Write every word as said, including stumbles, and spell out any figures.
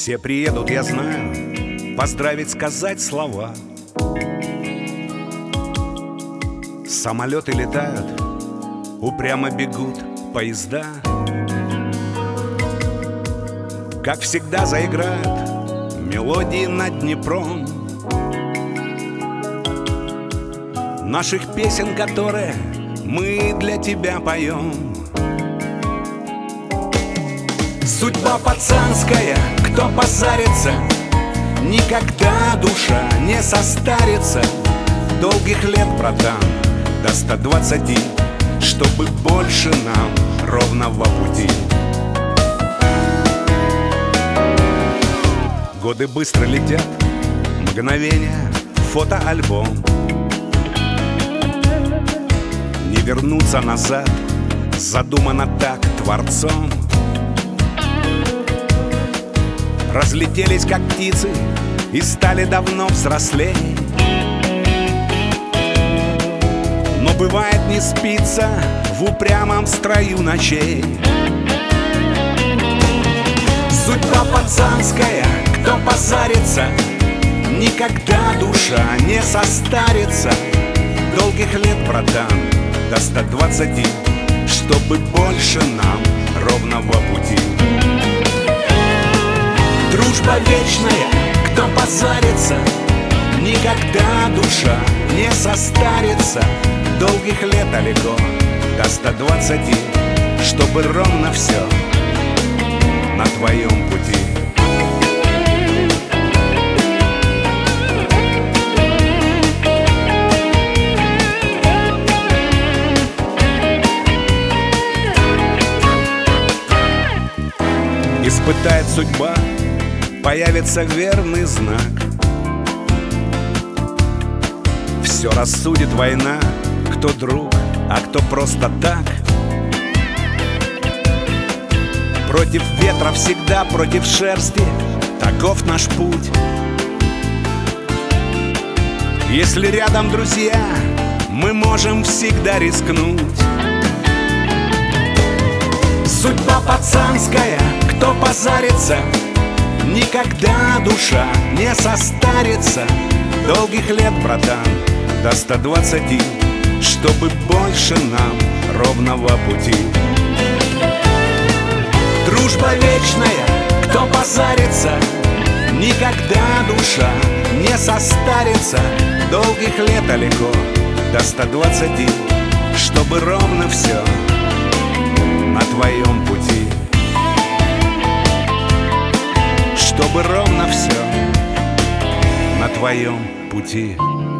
Все приедут, я знаю, поздравить, сказать слова. Самолеты летают, упрямо бегут поезда. Как всегда заиграют мелодии над Днепром наших песен, которые мы для тебя поем. Судьба пацанская, кто позарится, никогда душа не состарится. Долгих лет, братан, до ста двадцати, чтобы больше нам ровного пути. Годы быстро летят, мгновения, фотоальбом. Не вернуться назад, задумано так Творцом. Разлетелись, как птицы, и стали давно взрослей. Но бывает не спится в упрямом строю ночей. Судьба пацанская, кто позарится, никогда душа не состарится. Долгих лет, братан, до ста двадцати, чтобы больше нам ровного пути. Дружба вечная, кто позарится, никогда душа не состарится. Долгих лет далеко, до ста двадцати, чтобы ровно все на твоем пути. Испытает судьба, появится верный знак. Все рассудит война, кто друг, а кто просто так. Против ветра всегда, против шерсти, таков наш путь. Если рядом друзья, мы можем всегда рискнуть. Судьба пацанская, кто позарится, никогда душа не состарится. Долгих лет, братан, до ста двадцати, чтобы больше нам ровного пути. Дружба вечная, кто позарится, никогда душа не состарится. Долгих лет далеко, до ста двадцати, чтобы ровно все на твоем пути. Чтобы ровно все на твоем пути.